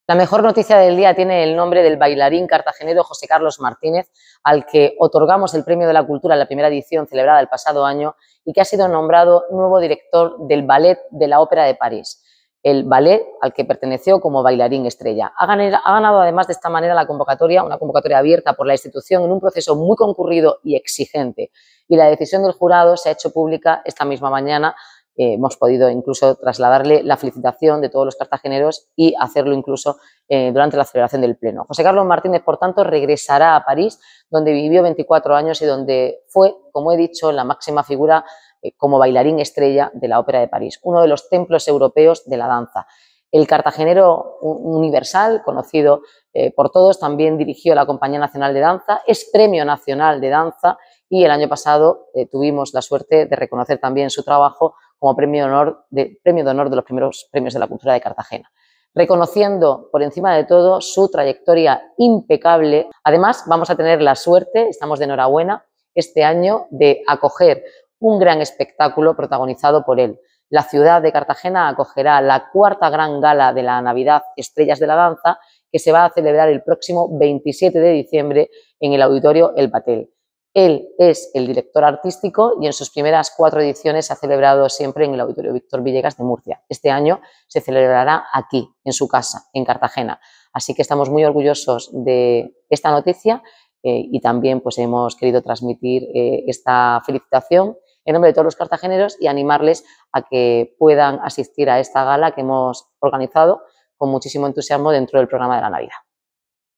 La mejor noticia del día tiene el nombre del bailarín cartagenero José Carlos Martínez, al que otorgamos el Premio de la Cultura en la primera edición celebrada el pasado año y que ha sido nombrado nuevo director del Ballet de la Ópera de París, el ballet al que perteneció como bailarín estrella. Ha ganado además de esta manera la convocatoria, una convocatoria abierta por la institución en un proceso muy concurrido y exigente. Y la decisión del jurado se ha hecho pública esta misma mañana. Hemos podido incluso trasladarle la felicitación de todos los cartageneros y hacerlo incluso durante la celebración del Pleno. José Carlos Martínez, por tanto, regresará a París, donde vivió 24 años y donde fue, como he dicho, la máxima figura como bailarín estrella de la Ópera de París, uno de los templos europeos de la danza. El cartagenero universal, conocido por todos, también dirigió la Compañía Nacional de Danza, es Premio Nacional de Danza y el año pasado tuvimos la suerte de reconocer también su trabajo como premio de honor de los primeros premios de la cultura de Cartagena, reconociendo por encima de todo su trayectoria impecable. Además, vamos a tener la suerte, estamos de enhorabuena, este año de acoger un gran espectáculo protagonizado por él. La ciudad de Cartagena acogerá la cuarta gran gala de la Navidad Estrellas de la Danza, que se va a celebrar el próximo 27 de diciembre en el Auditorio El Batel. Él es el director artístico y en sus primeras 4 ediciones se ha celebrado siempre en el Auditorio Víctor Villegas de Murcia. Este año se celebrará aquí, en su casa, en Cartagena. Así que estamos muy orgullosos de esta noticia y también pues, hemos querido transmitir esta felicitación en nombre de todos los cartageneros y animarles a que puedan asistir a esta gala que hemos organizado con muchísimo entusiasmo dentro del programa de la Navidad.